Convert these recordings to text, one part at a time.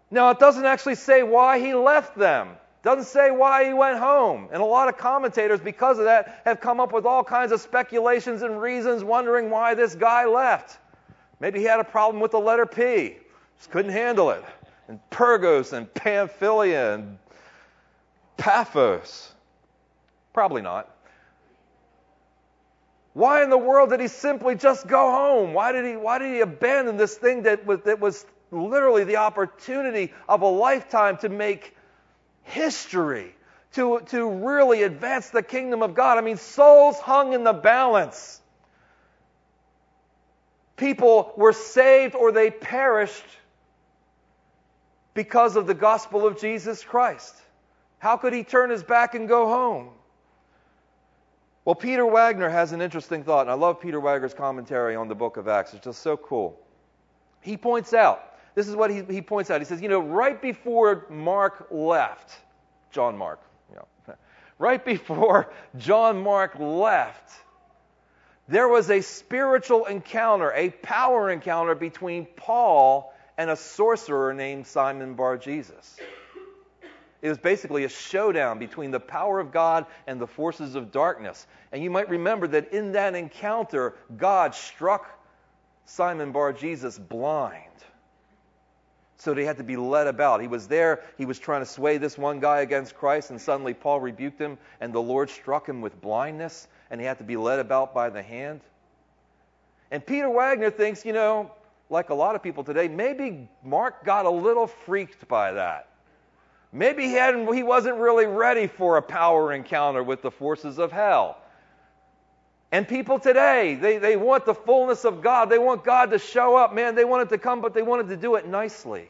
Now, it doesn't actually say why he left them. It doesn't say why he went home. And a lot of commentators, because of that, have come up with all kinds of speculations and reasons wondering why this guy left. Maybe he had a problem with the letter P. Just couldn't handle it. And Pergos and Pamphylia and Paphos. Probably not. Why in the world did he simply just go home? Why did he abandon this thing that was literally the opportunity of a lifetime to make history, to really advance the kingdom of God? I mean, souls hung in the balance. People were saved or they perished because of the gospel of Jesus Christ. How could he turn his back and go home? Well, Peter Wagner has an interesting thought, and I love Peter Wagner's commentary on the book of Acts. It's just so cool. He points out, this is what he points out. He says, right before Mark left, John Mark, right before John Mark left, there was a spiritual encounter, a power encounter between Paul and a sorcerer named Simon Bar-Jesus. It was basically a showdown between the power of God and the forces of darkness. And you might remember that in that encounter, God struck Simon Bar-Jesus blind. So he had to be led about. He was there, he was trying to sway this one guy against Christ, and suddenly Paul rebuked him, and the Lord struck him with blindness, and he had to be led about by the hand. And Peter Wagner thinks, like a lot of people today, maybe Mark got a little freaked by that. Maybe he wasn't really ready for a power encounter with the forces of hell. And people today, they want the fullness of God. They want God to show up. Man, they want it to come, but they wanted to do it nicely.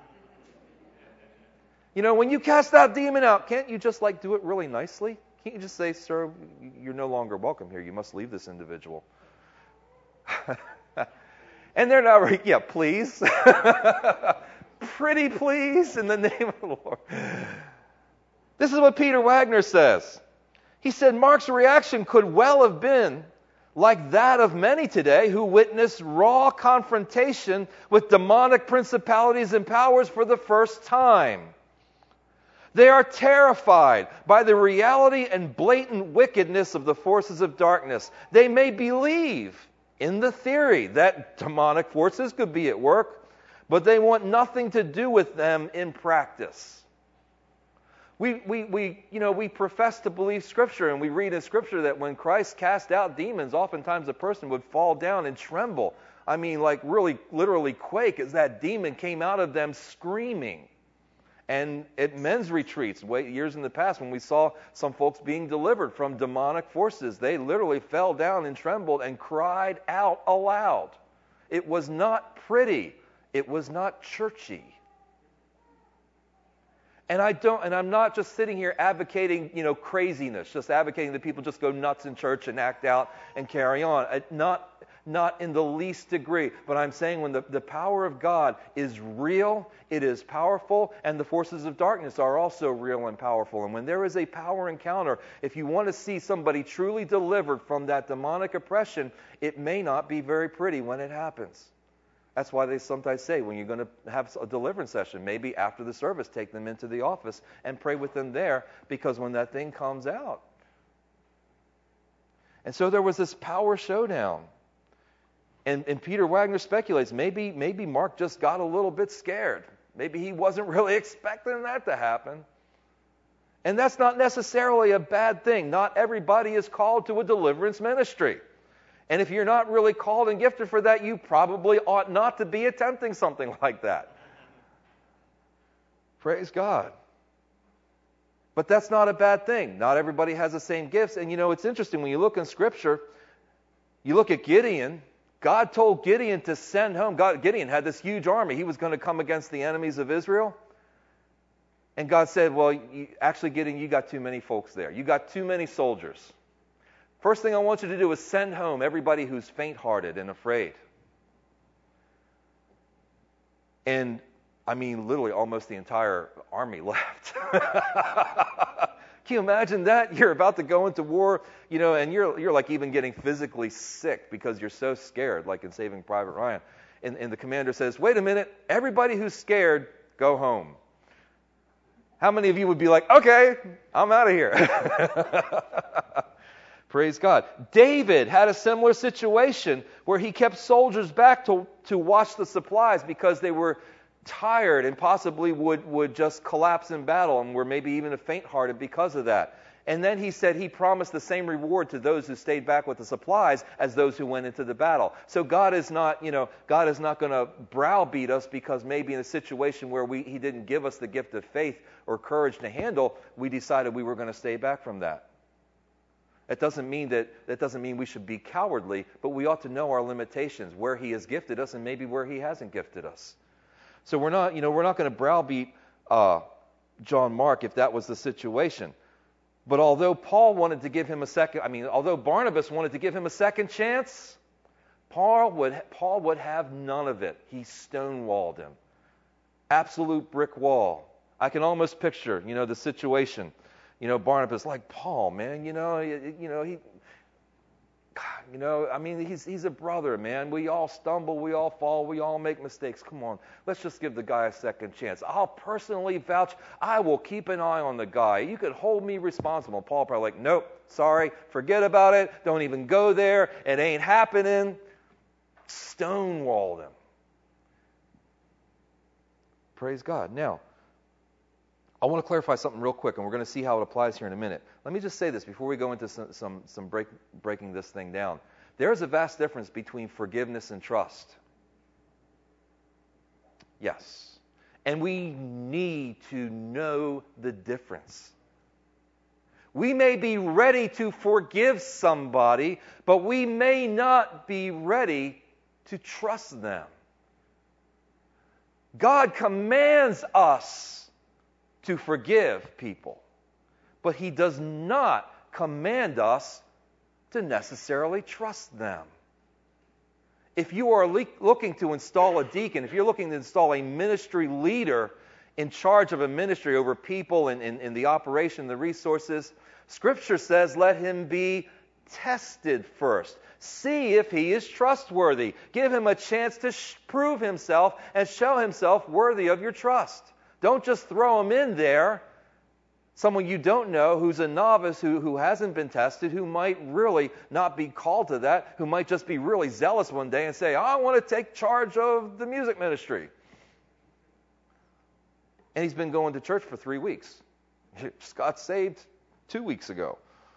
When you cast that demon out, can't you just do it really nicely? Can't you just say, sir, you're no longer welcome here. You must leave this individual. And they're not, please. Pretty please, in the name of the Lord. This is what Peter Wagner says. He said, Mark's reaction could well have been like that of many today who witness raw confrontation with demonic principalities and powers for the first time. They are terrified by the reality and blatant wickedness of the forces of darkness. They may believe in the theory that demonic forces could be at work, but they want nothing to do with them in practice. We profess to believe Scripture, and we read in Scripture that when Christ cast out demons, oftentimes a person would fall down and tremble. I mean, really, literally quake as that demon came out of them screaming. And at men's retreats, years in the past, when we saw some folks being delivered from demonic forces, they literally fell down and trembled and cried out aloud. It was not pretty. It was not churchy. And I'm not just sitting here advocating, craziness, just advocating that people just go nuts in church and act out and carry on. Not in the least degree. But I'm saying when the power of God is real, it is powerful, and the forces of darkness are also real and powerful. And when there is a power encounter, if you want to see somebody truly delivered from that demonic oppression, it may not be very pretty when it happens. That's why they sometimes say when you're going to have a deliverance session, maybe after the service, take them into the office and pray with them there, because when that thing comes out. And so there was this power showdown. And Peter Wagner speculates, maybe Mark just got a little bit scared. Maybe he wasn't really expecting that to happen. And that's not necessarily a bad thing. Not everybody is called to a deliverance ministry. And if you're not really called and gifted for that, you probably ought not to be attempting something like that. Praise God. But that's not a bad thing. Not everybody has the same gifts. And it's interesting, when you look in Scripture, you look at Gideon. God told Gideon to send home. Gideon had this huge army. He was going to come against the enemies of Israel. And God said, well, actually, Gideon, you got too many folks there. You got too many soldiers. First thing I want you to do is send home everybody who's faint-hearted and afraid. And, literally almost the entire army left. Can you imagine that? You're about to go into war, and you're like even getting physically sick because you're so scared, like in Saving Private Ryan. And the commander says, wait a minute, everybody who's scared, Go home. How many of you would be like, okay, I'm out of here? Praise God. David had a similar situation where he kept soldiers back to watch the supplies because they were tired and possibly would just collapse in battle and were maybe even faint-hearted because of that. And then he said he promised the same reward to those who stayed back with the supplies as those who went into the battle. So God is not going to browbeat us because maybe in a situation where he didn't give us the gift of faith or courage to handle, we decided we were going to stay back from that. That doesn't mean we should be cowardly, but we ought to know our limitations, where He has gifted us and maybe where He hasn't gifted us. So we're not going to browbeat John Mark if that was the situation. But although Barnabas wanted to give him a second chance, Paul would have none of it. He stonewalled him. Absolute brick wall. I can almost picture, the situation. Barnabas, like, Paul, man, he's a brother, man. We all stumble, we all fall, we all make mistakes. Come on, let's just give the guy a second chance. I'll personally vouch. I will keep an eye on the guy. You could hold me responsible. Paul probably like, nope, sorry, forget about it. Don't even go there. It ain't happening. Stonewalled him. Praise God. Now, I want to clarify something real quick, and we're going to see how it applies here in a minute. Let me just say this before we go into some breaking this thing down. There is a vast difference between forgiveness and trust. Yes. And we need to know the difference. We may be ready to forgive somebody, but we may not be ready to trust them. God commands us to forgive people, but He does not command us to necessarily trust them. If you are looking to install a deacon, if you're looking to install a ministry leader in charge of a ministry over people in the operation, the resources, Scripture says let him be tested first. See if he is trustworthy. Give him a chance to prove himself and show himself worthy of your trust. Don't just throw him in there, someone you don't know who's a novice who hasn't been tested, who might really not be called to that, who might just be really zealous one day and say, I want to take charge of the music ministry. And he's been going to church for 3 weeks. He just got saved 2 weeks ago.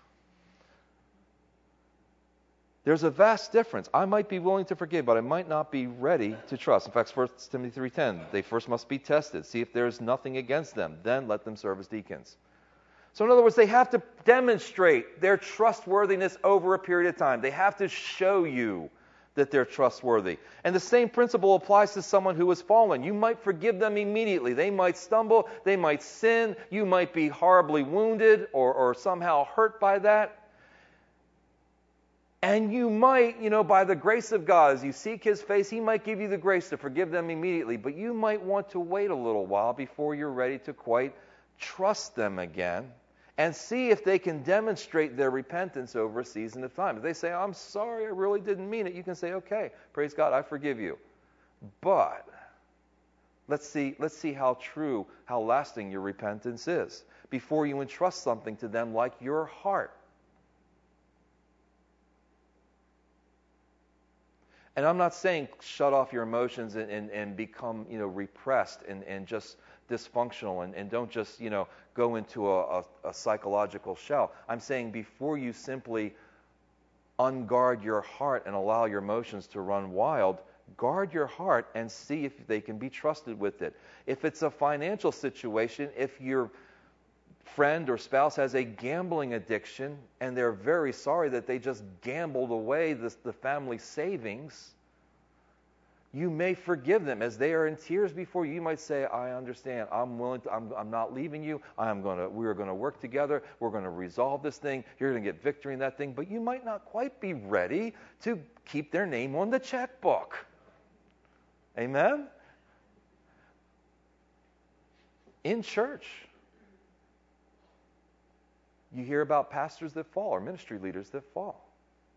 There's a vast difference. I might be willing to forgive, but I might not be ready to trust. In fact, 1 Timothy 3:10, they first must be tested. See if there's nothing against them. Then let them serve as deacons. So in other words, they have to demonstrate their trustworthiness over a period of time. They have to show you that they're trustworthy. And the same principle applies to someone who has fallen. You might forgive them immediately. They might stumble. They might sin. You might be horribly wounded or somehow hurt by that. And you might, by the grace of God, as you seek His face, He might give you the grace to forgive them immediately. But you might want to wait a little while before you're ready to quite trust them again and see if they can demonstrate their repentance over a season of time. If they say, I'm sorry, I really didn't mean it, you can say, okay, praise God, I forgive you. But let's see how true, how lasting your repentance is before you entrust something to them like your heart. And I'm not saying shut off your emotions and become, repressed and just dysfunctional and don't just, go into a psychological shell. I'm saying before you simply unguard your heart and allow your emotions to run wild, guard your heart and see if they can be trusted with it. If it's a financial situation, if your friend or spouse has a gambling addiction and they're very sorry that they just gambled away the family savings, you may forgive them as they are in tears before you. You might say, I understand. I'm willing to, I'm not leaving you. We're going to work together. We're going to resolve this thing. You're going to get victory in that thing. But you might not quite be ready to keep their name on the checkbook. Amen? In church, you hear about pastors that fall or ministry leaders that fall.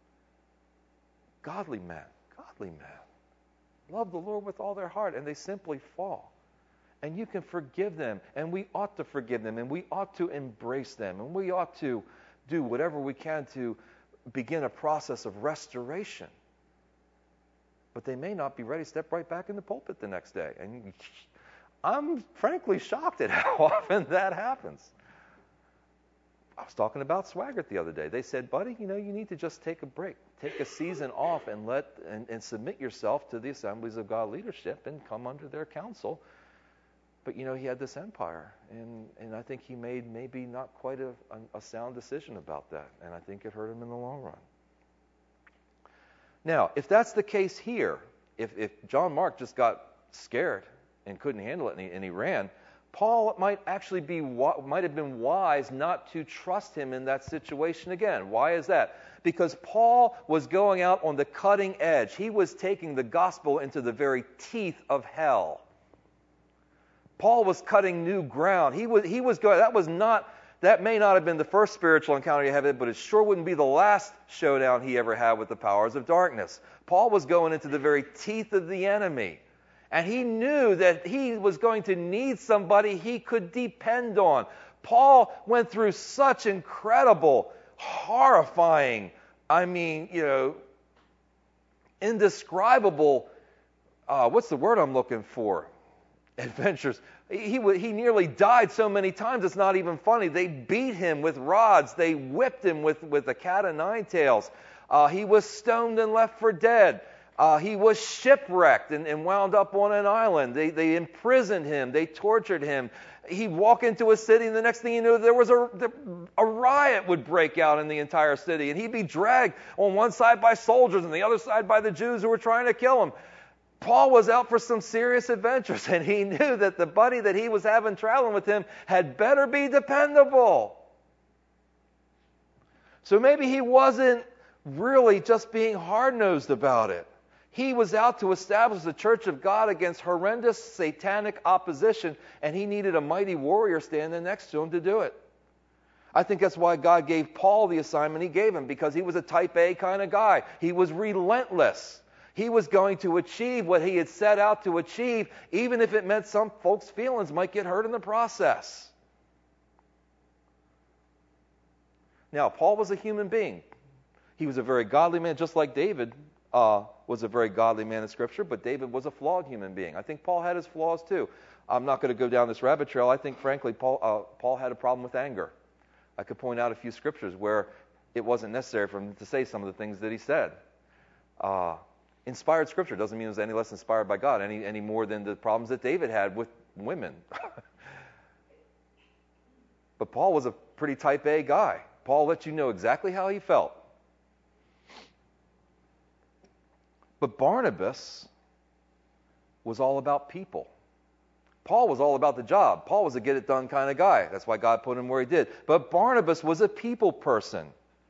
Godly men, love the Lord with all their heart, and they simply fall. And you can forgive them, and we ought to forgive them, and we ought to embrace them, and we ought to do whatever we can to begin a process of restoration. But they may not be ready to step right back in the pulpit the next day. And I'm frankly shocked at how often that happens. I was talking about Swaggart the other day. They said, buddy, you need to just take a break. Take a season off and submit yourself to the Assemblies of God leadership and come under their counsel. But, he had this empire. And I think he made maybe not quite a sound decision about that. And I think it hurt him in the long run. Now, if that's the case here, if John Mark just got scared and couldn't handle it and he ran, Paul might have been wise not to trust him in that situation again. Why is that? Because Paul was going out on the cutting edge. He was taking the gospel into the very teeth of hell. Paul was cutting new ground. He was going. That may not have been the first spiritual encounter he had, but it sure wouldn't be the last showdown he ever had with the powers of darkness. Paul was going into the very teeth of the enemy. And he knew that he was going to need somebody he could depend on. Paul went through such incredible, horrifying, indescribable, what's the word I'm looking for? Adventures. He nearly died so many times, it's not even funny. They beat him with rods. They whipped him with a cat o' nine tails. He was stoned and left for dead. He was shipwrecked and wound up on an island. They imprisoned him. They tortured him. He'd walk into a city, and the next thing you knew, there was a riot would break out in the entire city. And he'd be dragged on one side by soldiers and the other side by the Jews who were trying to kill him. Paul was out for some serious adventures, and he knew that the buddy that he was having traveling with him had better be dependable. So maybe he wasn't really just being hard-nosed about it. He was out to establish the church of God against horrendous satanic opposition, and he needed a mighty warrior standing next to him to do it. I think that's why God gave Paul the assignment he gave him, because he was a type A kind of guy. He was relentless. He was going to achieve what he had set out to achieve, even if it meant some folks' feelings might get hurt in the process. Now, Paul was a human being. He was a very godly man, just like David was a very godly man in Scripture, but David was a flawed human being. I think Paul had his flaws too. I'm not going to go down this rabbit trail. I think, frankly, Paul had a problem with anger. I could point out a few scriptures where it wasn't necessary for him to say some of the things that he said. Inspired Scripture doesn't mean it was any less inspired by God, any more than the problems that David had with women. But Paul was a pretty type A guy. Paul let you know exactly how he felt. But Barnabas was all about people. Paul was all about the job. Paul was a get-it-done kind of guy. That's why God put him where he did. But Barnabas was a people person.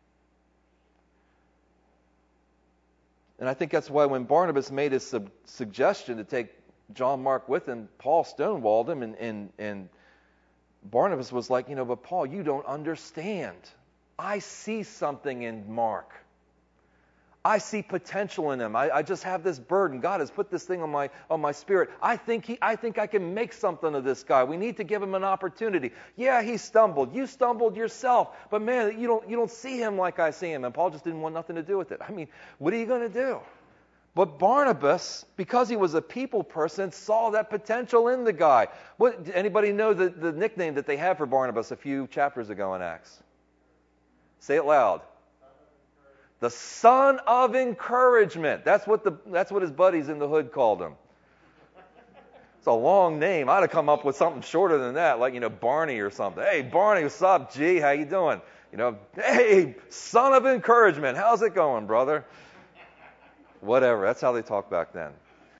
And I think that's why when Barnabas made his suggestion to take John Mark with him, Paul stonewalled him, and Barnabas was like, but Paul, you don't understand. I see something in Mark. I see potential in him. I just have this burden. God has put this thing on my spirit. I think I can make something of this guy. We need to give him an opportunity. Yeah, he stumbled. You stumbled yourself. But man, you don't see him like I see him. And Paul just didn't want nothing to do with it. I mean, what are you going to do? But Barnabas, because he was a people person, saw that potential in the guy. Anybody know the nickname that they had for Barnabas a few chapters ago in Acts? Say it loud. The son of encouragement. That's what his buddies in the hood called him. It's a long name. I'd have come up with something shorter than that, like, Barney or something. Hey, Barney, what's up, G? How you doing? Hey, son of encouragement. How's it going, brother? Whatever. That's how they talked back then.